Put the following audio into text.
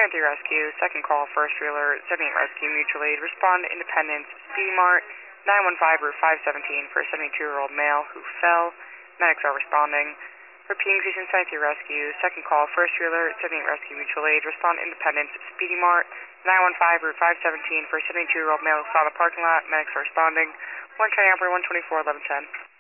Sanity Rescue, second call, first alert, 78 Rescue, Mutual Aid, respond to Independence, Speedy Mart, 915 Route 517 for a 72-year-old male who fell. Medics are responding. Repeating station Sanity Rescue, second call, first alert, 78 Rescue, Mutual Aid, respond to Independence, Speedy Mart, 915 Route 517 for a 72-year-old male who fell in a parking lot. Medics are responding. 1 County Operator 124 1110.